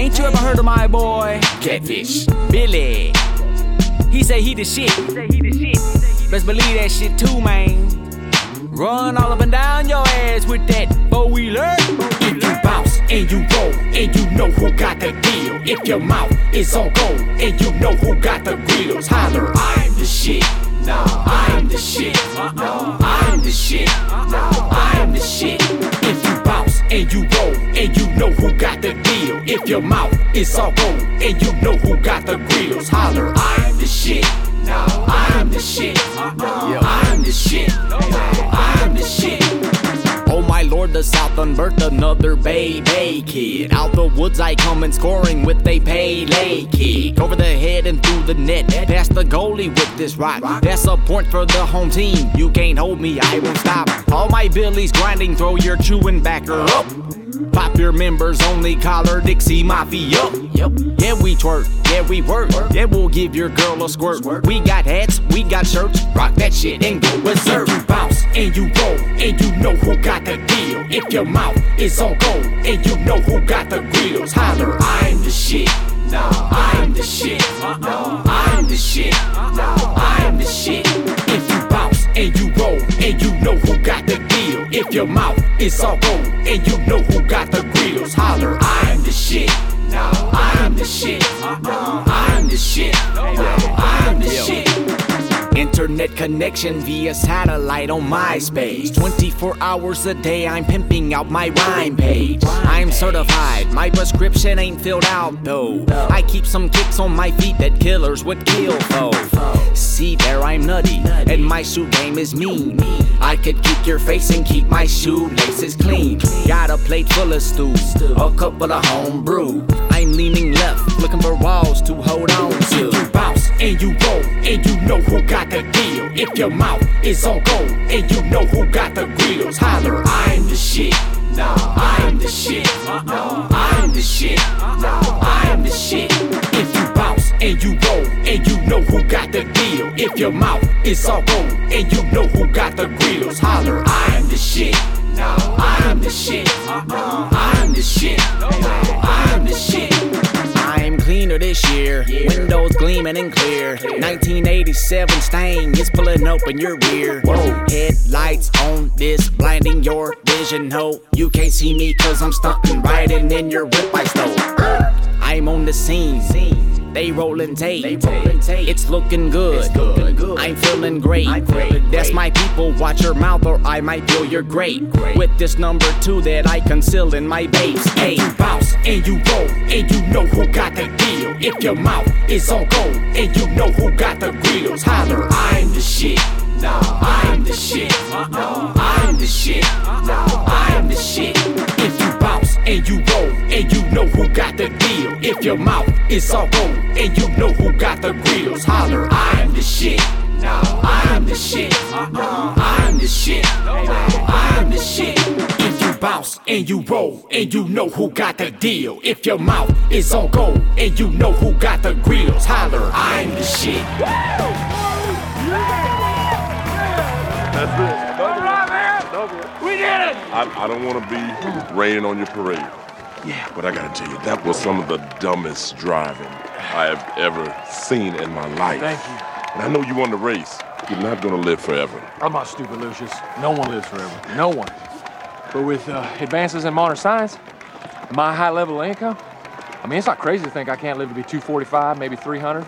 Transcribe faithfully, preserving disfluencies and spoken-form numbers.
Ain't you ever heard of my boy Catfish. Billy? He say he the shit. Best believe that shit too, man. Run all up and down your ass with that four-wheeler. If you bounce and you roll and you know who got the deal. If your mouth is on gold and you know who got the grills, holler, I'm the shit. No, I'm the shit. No, I'm the shit. No, I'm the shit. If you bounce and you roll and you know who got the deal. If your mouth is all gold and you know who got the grills, holler, I'm the shit. No, I'm the shit. No, I'm the shit. No, I'm the shit. Oh my lord, the South unbirthed another baby kid. Out the woods I come and scoring with a Pele kick. Over the head and through the net, past the goalie with this rock. That's a point for the home team. You can't hold me, I won't stop. All my billies grinding, throw your chewing backer up. Pop your members only, collar Dixie Mafia. Yep. Yeah, we twerk, yeah, we work. Yeah, we'll give your girl a squirt. We got hats, we got shirts. Rock that shit and go berserk. If you bounce and you roll and you know who got the deal. If your mouth is on gold and you know who got the grills, holler, I'm the shit. No, I'm the shit. No, I'm the shit. No, I'm the shit. If you bounce and you roll and you know who got the deal. If your mouth is all gold and you know who got the grills, holler, I'm the shit. No, I'm the shit. No, I'm the shit. No, I'm the shit. Internet connection via satellite on MySpace. twenty-four hours a day I'm pimping out my rhyme page. I'm certified, my prescription ain't filled out though. I keep some kicks on my feet that killers would kill for. See there, I'm nutty and my shoe game is mean. I could kick your face and keep my shoelaces clean. Got a plate full of stew, a couple of home brew. I'm leaning left, looking for walls to hold on to. If you bounce and you roll and you know who got the deal. If your mouth is on gold and you know who got the grills, holler, I'm the shit. No, I'm the shit. No, I'm the shit. No, I'm the shit. If you bounce and you roll and you know who got the deal. If your mouth is all gold and you know who got the grills, holler, I'm the shit. No, I'm the shit. No, I'm the shit. No, I'm the shit. I'm cleaner this year, windows gleaming and clear. nineteen eighty-seven stain is pulling open your rear. Whoa, headlights on this, blinding your vision. Ho, you can't see me cause I'm stuck and riding in your whip I stole. I'm on the scene, they rollin' tape. It's looking good, I'm feeling great. That's my people, watch your mouth or I might feel you're great. With this number two that I conceal in my base. Hey, you bounce and you roll and you know who got the deal. If your mouth is on gold and you know who got the grills, holler, I'm the shit. No, I'm the shit. No, I'm the shit. No, I'm the shit. If you bounce and you roll and you know who got the deal. If your mouth is all gold and you know who got the grills, holler, I'm the shit. No, I'm the shit. No, I'm the shit. No, I'm the shit. If you bounce and you roll and you know who got the deal. If your mouth is on gold and you know who got the grills, holler, I'm the shit. That's it. All right, man. We did it. I, I don't want to be raining on your parade. Yeah. But I gotta tell you, that was some of the dumbest driving I have ever seen in my life. Thank you. And I know you won the race. You're not gonna live forever. I'm not stupid, Lucius. No one lives forever. No one. But with uh, advances in modern science, my high level of income, I mean, it's not crazy to think I can't live to be two forty-five, maybe three hundred.